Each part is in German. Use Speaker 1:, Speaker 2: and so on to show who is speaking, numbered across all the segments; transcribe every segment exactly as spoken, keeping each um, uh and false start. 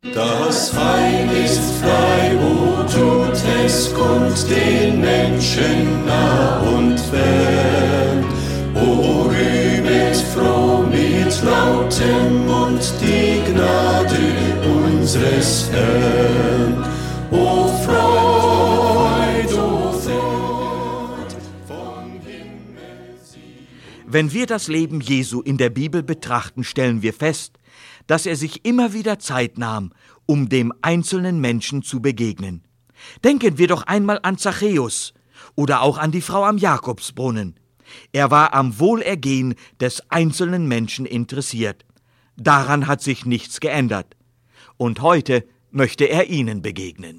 Speaker 1: Das Heil ist frei, o tut es kund den Menschen nah und fern. O rühmet froh mit lautem Mund die Gnade unseres Herrn. O Freud, o Freud, vom Himmel sie.
Speaker 2: Wenn wir das Leben Jesu in der Bibel betrachten, stellen wir fest, dass er sich immer wieder Zeit nahm, um dem einzelnen Menschen zu begegnen. Denken wir doch einmal an Zachäus oder auch an die Frau am Jakobsbrunnen. Er war am Wohlergehen des einzelnen Menschen interessiert. Daran hat sich nichts geändert. Und heute möchte er ihnen begegnen.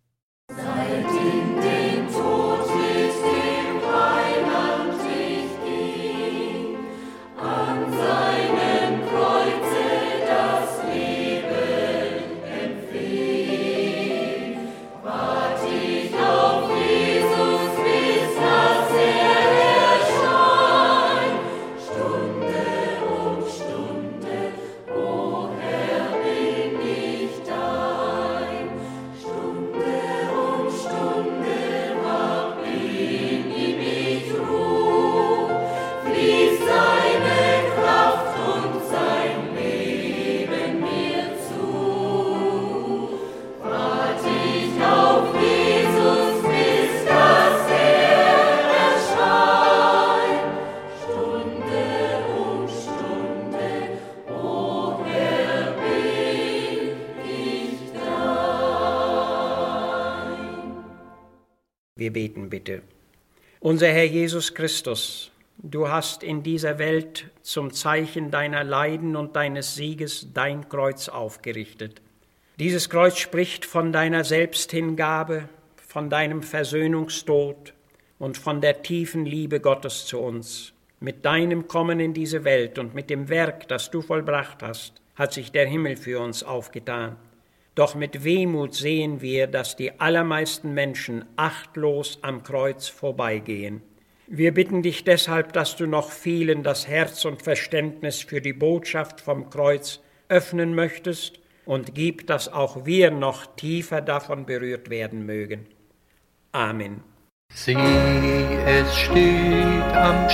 Speaker 3: Wir beten bitte. Unser Herr Jesus Christus, du hast in dieser Welt zum Zeichen deiner Leiden und deines Sieges dein Kreuz aufgerichtet. Dieses Kreuz spricht von deiner Selbsthingabe, von deinem Versöhnungstod und von der tiefen Liebe Gottes zu uns. Mit deinem Kommen in diese Welt und mit dem Werk, das du vollbracht hast, hat sich der Himmel für uns aufgetan. Doch mit Wehmut sehen wir, dass die allermeisten Menschen achtlos am Kreuz vorbeigehen. Wir bitten dich deshalb, dass du noch vielen das Herz und Verständnis für die Botschaft vom Kreuz öffnen möchtest und gib, dass auch wir noch tiefer davon berührt werden mögen. Amen.
Speaker 4: Sieh, es steht am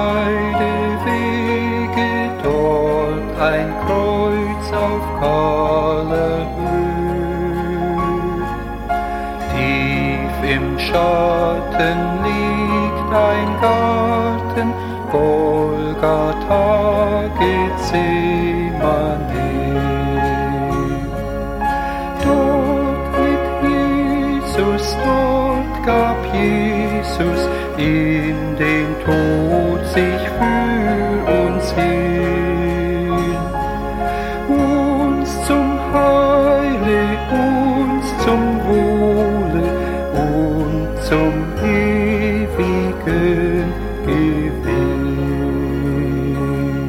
Speaker 4: Scheidewege dort ein Kreuz auf kahler Höhe. Tief im Schatten liegt ein Garten, Golgatha, Gethsemane. Dort litt Jesus, dort gab Jesus in den Tod sich für uns hin. Uns zum Heile, uns zum Wohle und zum ewigen Gewinn.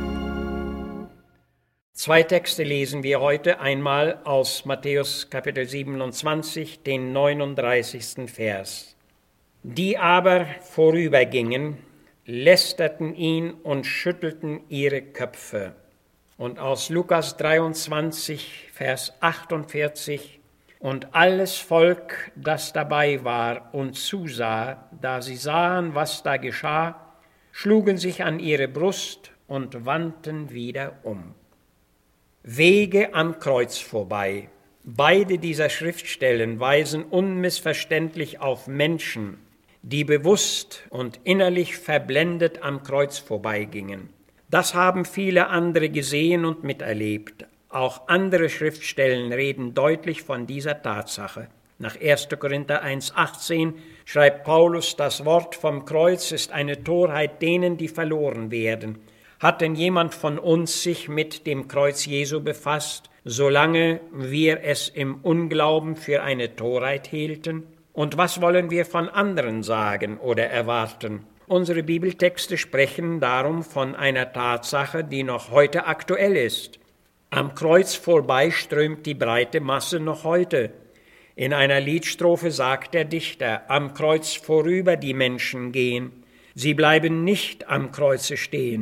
Speaker 3: Zwei Texte lesen wir heute, einmal aus Matthäus Kapitel siebenundzwanzig, den neununddreißigsten Vers. Die aber vorübergingen, lästerten ihn und schüttelten ihre Köpfe. Und aus Lukas dreiundzwanzig, Vers achtundvierzig, und alles Volk, das dabei war und zusah, da sie sahen, was da geschah, schlugen sich an ihre Brust und wandten wieder um. Wege am Kreuz vorbei. Beide dieser Schriftstellen weisen unmissverständlich auf Menschen, die bewusst und innerlich verblendet am Kreuz vorbeigingen. Das haben viele andere gesehen und miterlebt. Auch andere Schriftstellen reden deutlich von dieser Tatsache. Nach erster Korinther eins achtzehn schreibt Paulus, das Wort vom Kreuz ist eine Torheit denen, die verloren werden. Hat denn jemand von uns sich mit dem Kreuz Jesu befasst, solange wir es im Unglauben für eine Torheit hielten? Und was wollen wir von anderen sagen oder erwarten? Unsere Bibeltexte sprechen darum von einer Tatsache, die noch heute aktuell ist. Am Kreuz vorbei strömt die breite Masse noch heute. In einer Liedstrophe sagt der Dichter, am Kreuz vorüber die Menschen gehen. Sie bleiben nicht am Kreuze stehen.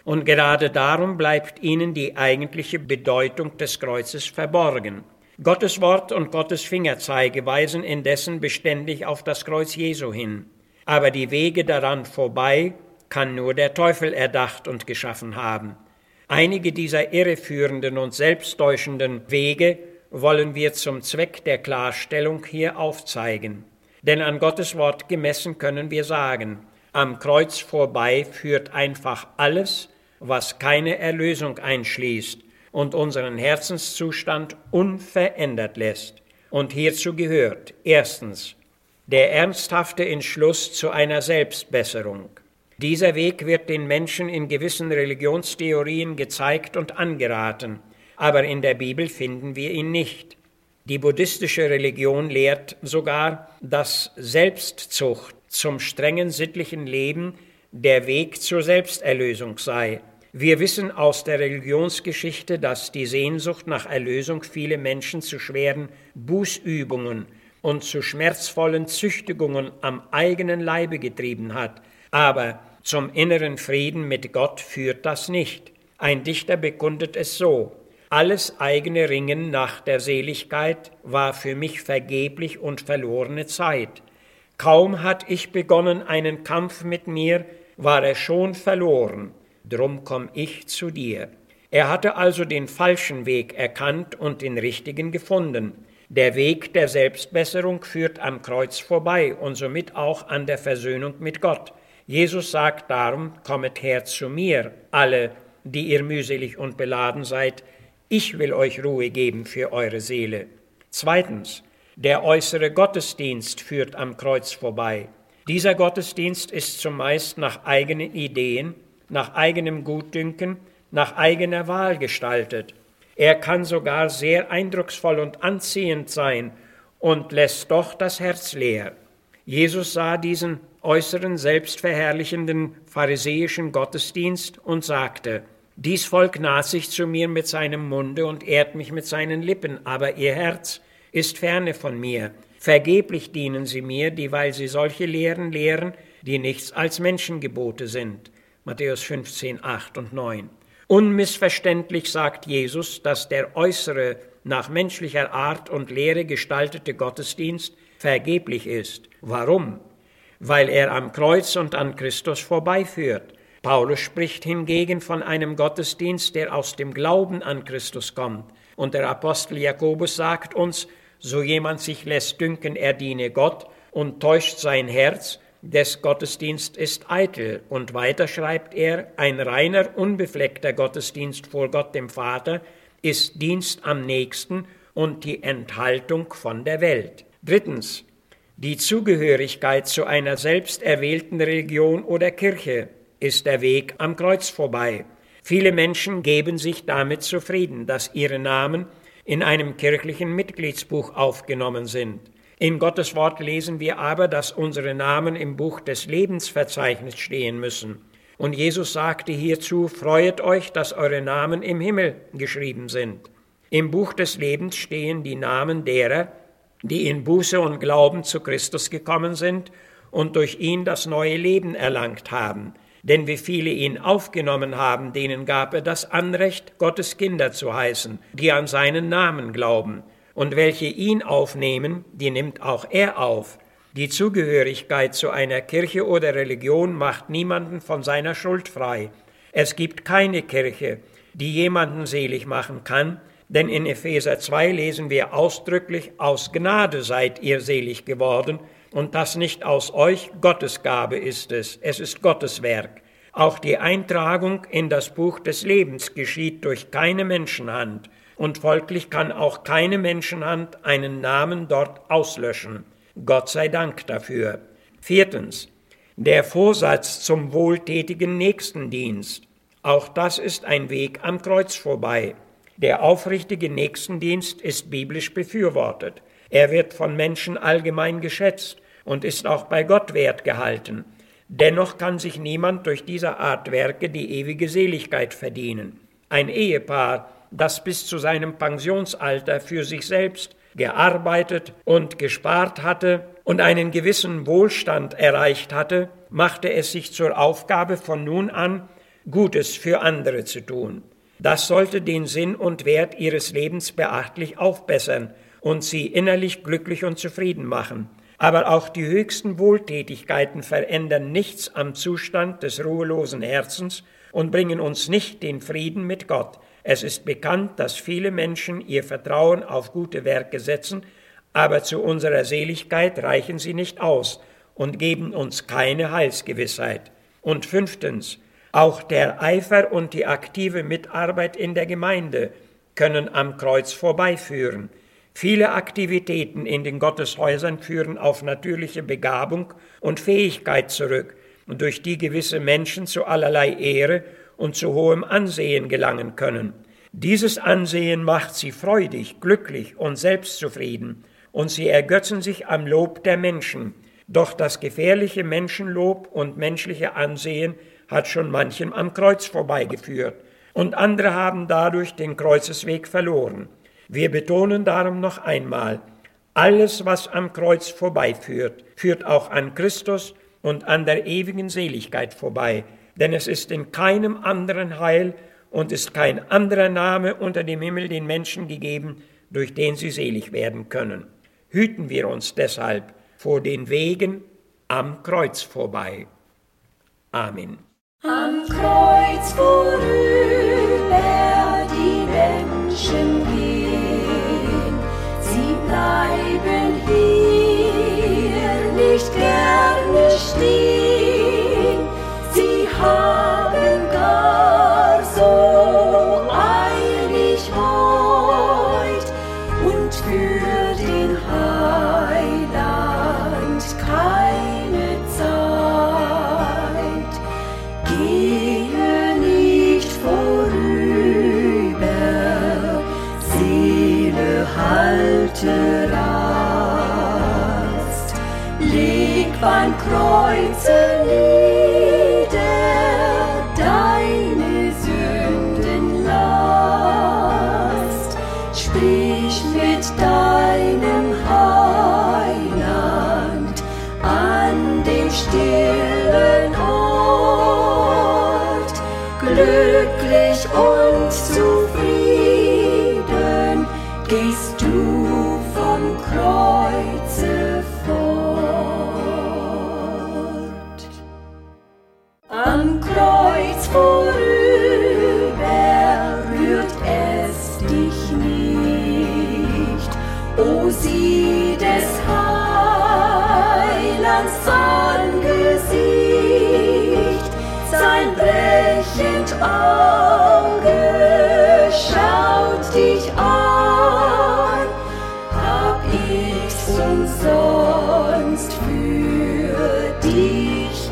Speaker 3: Und gerade darum bleibt ihnen die eigentliche Bedeutung des Kreuzes verborgen. Gottes Wort und Gottes Fingerzeige weisen indessen beständig auf das Kreuz Jesu hin. Aber die Wege daran vorbei kann nur der Teufel erdacht und geschaffen haben. Einige dieser irreführenden und selbsttäuschenden Wege wollen wir zum Zweck der Klarstellung hier aufzeigen. Denn an Gottes Wort gemessen können wir sagen, am Kreuz vorbei führt einfach alles, was keine Erlösung einschließt und unseren Herzenszustand unverändert lässt. Und hierzu gehört erstens der ernsthafte Entschluss zu einer Selbstbesserung. Dieser Weg wird den Menschen in gewissen Religionstheorien gezeigt und angeraten, aber in der Bibel finden wir ihn nicht. Die buddhistische Religion lehrt sogar, dass Selbstzucht zum strengen sittlichen Leben der Weg zur Selbsterlösung sei. Wir wissen aus der Religionsgeschichte, dass die Sehnsucht nach Erlösung viele Menschen zu schweren Bußübungen und zu schmerzvollen Züchtigungen am eigenen Leibe getrieben hat. Aber zum inneren Frieden mit Gott führt das nicht. Ein Dichter bekundet es so: Alles eigene Ringen nach der Seligkeit war für mich vergeblich und verlorene Zeit. Kaum hatt ich begonnen einen Kampf mit mir, war er schon verloren. Drum komm ich zu dir. Er hatte also den falschen Weg erkannt und den richtigen gefunden. Der Weg der Selbstbesserung führt am Kreuz vorbei und somit auch an der Versöhnung mit Gott. Jesus sagt darum, kommet her zu mir, alle, die ihr mühselig und beladen seid, ich will euch Ruhe geben für eure Seele. Zweitens, der äußere Gottesdienst führt am Kreuz vorbei. Dieser Gottesdienst ist zumeist nach eigenen Ideen, nach eigenem Gutdünken, nach eigener Wahl gestaltet. Er kann sogar sehr eindrucksvoll und anziehend sein und lässt doch das Herz leer. Jesus sah diesen äußeren, selbstverherrlichenden pharisäischen Gottesdienst und sagte: Dies Volk naht sich zu mir mit seinem Munde und ehrt mich mit seinen Lippen, aber ihr Herz ist ferne von mir. Vergeblich dienen sie mir, dieweil sie solche Lehren lehren, die nichts als Menschengebote sind. Matthäus fünfzehn, acht und neun. Unmissverständlich sagt Jesus, dass der äußere, nach menschlicher Art und Lehre gestaltete Gottesdienst vergeblich ist. Warum? Weil er am Kreuz und an Christus vorbeiführt. Paulus spricht hingegen von einem Gottesdienst, der aus dem Glauben an Christus kommt. Und der Apostel Jakobus sagt uns, so jemand sich lässt dünken, er diene Gott und täuscht sein Herz, des Gottesdienst ist eitel. Und weiter schreibt er, ein reiner, unbefleckter Gottesdienst vor Gott dem Vater ist Dienst am Nächsten und die Enthaltung von der Welt. Drittens, die Zugehörigkeit zu einer selbst erwählten Religion oder Kirche ist der Weg am Kreuz vorbei. Viele Menschen geben sich damit zufrieden, dass ihre Namen in einem kirchlichen Mitgliedsbuch aufgenommen sind. In Gottes Wort lesen wir aber, dass unsere Namen im Buch des Lebens verzeichnet stehen müssen. Und Jesus sagte hierzu, freuet euch, dass eure Namen im Himmel geschrieben sind. Im Buch des Lebens stehen die Namen derer, die in Buße und Glauben zu Christus gekommen sind und durch ihn das neue Leben erlangt haben. Denn wie viele ihn aufgenommen haben, denen gab er das Anrecht, Gottes Kinder zu heißen, die an seinen Namen glauben. Und welche ihn aufnehmen, die nimmt auch er auf. Die Zugehörigkeit zu einer Kirche oder Religion macht niemanden von seiner Schuld frei. Es gibt keine Kirche, die jemanden selig machen kann, denn in Epheser zwei lesen wir ausdrücklich, aus Gnade seid ihr selig geworden, und das nicht aus euch, Gottes Gabe ist es, es ist Gottes Werk. Auch die Eintragung in das Buch des Lebens geschieht durch keine Menschenhand, und folglich kann auch keine Menschenhand einen Namen dort auslöschen. Gott sei Dank dafür. Viertens, der Vorsatz zum wohltätigen Nächstendienst. Auch das ist ein Weg am Kreuz vorbei. Der aufrichtige Nächstendienst ist biblisch befürwortet. Er wird von Menschen allgemein geschätzt und ist auch bei Gott wertgehalten. Dennoch kann sich niemand durch diese Art Werke die ewige Seligkeit verdienen. Ein Ehepaar, das bis zu seinem Pensionsalter für sich selbst gearbeitet und gespart hatte und einen gewissen Wohlstand erreicht hatte, machte es sich zur Aufgabe von nun an, Gutes für andere zu tun. Das sollte den Sinn und Wert ihres Lebens beachtlich aufbessern und sie innerlich glücklich und zufrieden machen. Aber auch die höchsten Wohltätigkeiten verändern nichts am Zustand des ruhelosen Herzens und bringen uns nicht den Frieden mit Gott. Es ist bekannt, dass viele Menschen ihr Vertrauen auf gute Werke setzen, aber zu unserer Seligkeit reichen sie nicht aus und geben uns keine Heilsgewissheit. Und fünftens, auch der Eifer und die aktive Mitarbeit in der Gemeinde können am Kreuz vorbeiführen. Viele Aktivitäten in den Gotteshäusern führen auf natürliche Begabung und Fähigkeit zurück, durch die gewisse Menschen zu allerlei Ehre und zu hohem Ansehen gelangen können. Dieses Ansehen macht sie freudig, glücklich und selbstzufrieden, und sie ergötzen sich am Lob der Menschen. Doch das gefährliche Menschenlob und menschliche Ansehen hat schon manchem am Kreuz vorbeigeführt, und andere haben dadurch den Kreuzesweg verloren. Wir betonen darum noch einmal, alles, was am Kreuz vorbeiführt, führt auch an Christus und an der ewigen Seligkeit vorbei, denn es ist in keinem anderen Heil und ist kein anderer Name unter dem Himmel den Menschen gegeben, durch den sie selig werden können. Hüten wir uns deshalb vor den Wegen am Kreuz vorbei. Amen.
Speaker 5: Am Kreuz vorüber die Menschen gehen, sie bleiben hier nicht gerne stehen, sie haben gar so eilig heut und für den Heiland keine Zeit. Gehe nicht vorüber, Seele, halte Rast, leg beim Kreuze nieder deine Sündenlast, sprich mit deinem Heiland an dem stillen Ort, glücklich und zufrieden gehst du vom Kreuze fort. Am Kreuz vorüber rührt es dich nicht, o sieh des Heilands Angesicht, sein brechend Auge schaut dich an, hab ich's umsonst für dich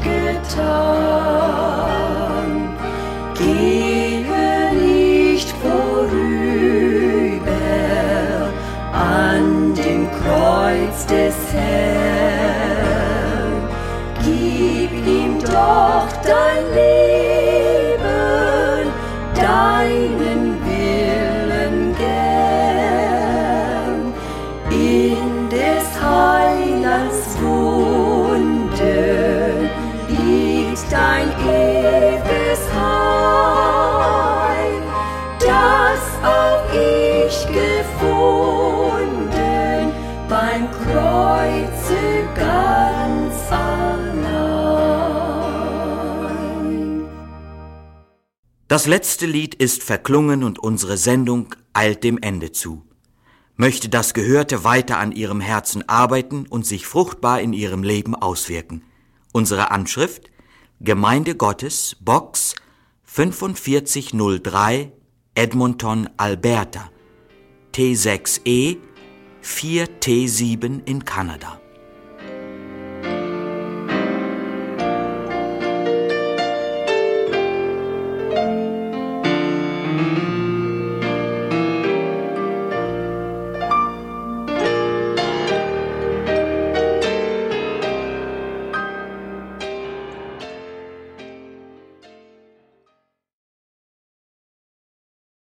Speaker 5: getan. Gehe nicht vorüber an dem Kreuz des Herrn, gib ihm doch dein Leben, deinen Willen gern. In des Heilands Wunden liegt dein ewiges Heil, das auch ich gefunden beim Kreuze ganz allein.
Speaker 2: Das letzte Lied ist verklungen und unsere Sendung eilt dem Ende zu. Möchte das Gehörte weiter an Ihrem Herzen arbeiten und sich fruchtbar in Ihrem Leben auswirken. Unsere Anschrift: Gemeinde Gottes, Box fünfundvierzig null drei, Edmonton, Alberta, T sechs E vier T sieben in Kanada.